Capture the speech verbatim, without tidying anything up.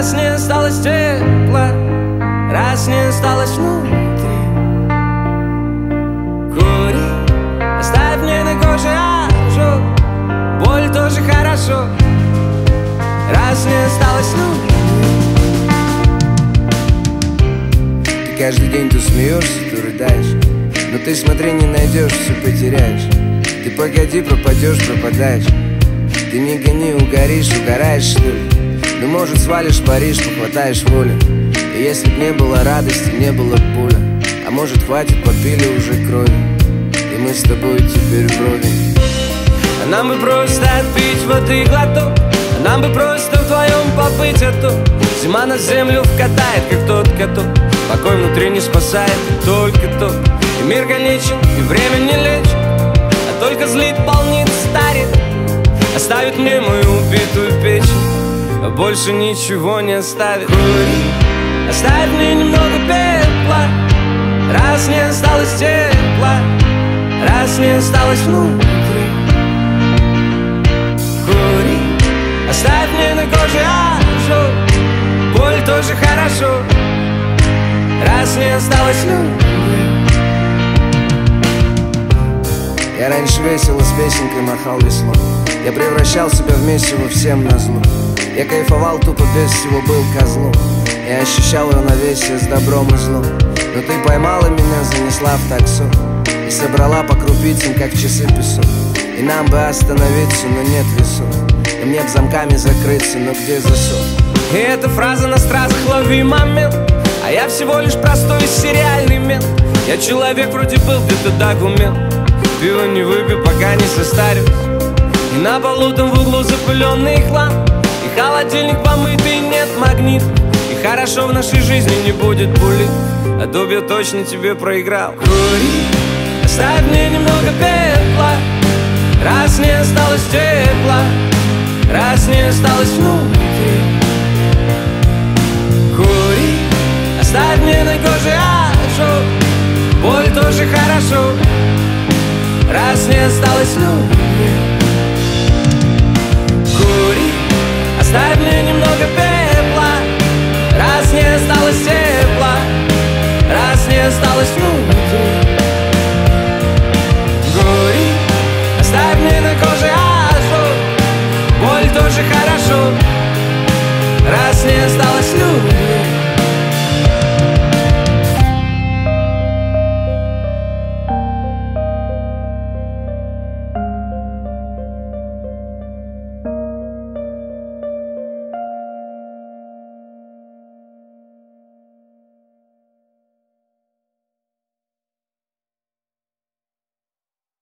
Раз не осталось тепла, раз не осталось внутри. Кури, оставь мне на коже ожог, боль тоже хорошо. Раз не осталось внутри. Ты каждый день то смеешься, то рыдаешь, но ты смотри, не найдешь, все потеряешь. Ты погоди, пропадешь, пропадаешь. Ты не гони, угоришь, угораешь, что ли? Ну, может, свалишь в Париж, похватаешь волю. И если б не было радости, не было б боли. А может, хватит, попили уже крови, и мы с тобой теперь вровень. А нам бы просто отпить воды глоток, а нам бы просто вдвоем побыть, а то зима на землю вкатает, как тот каток. Покой внутри не спасает, только тот. И мир конечен, и время не лечит, а только злит, полнит, старит. Оставит мне мою убитую печень, а больше ничего не оставит. Кури, оставь мне немного пепла, раз не осталось тепла, раз не осталось внутри. Кури, оставь мне на коже ожог, боль тоже хорошо, раз не осталось внутри. Я раньше весело с песенкой махал веслом, я превращал себя в месиво всем назло. Я кайфовал тупо без всего, был козлом. Я ощущал равновесие с добром и злом. Но ты поймала меня, занесла в таксо и собрала по крупицам, как часы песок. И нам бы остановиться, но нет весов. И мне б замками закрыться, но где засов? И эта фраза на стразах, лови момент. А я всего лишь простой сериальный мент. Я человек вроде был, где-то документ. Пиво не выпью, пока не состарюсь. И на полу там в углу запыленный хлам, и холодильник помытый, нет магнит. И хорошо в нашей жизни не будет пули, а дуб я точно тебе проиграл. Кури, оставь мне немного пепла, раз не осталось тепла, раз не осталось внутри. Кури, оставь мне на коже ожог, боль тоже хорошо, раз не осталось внутри.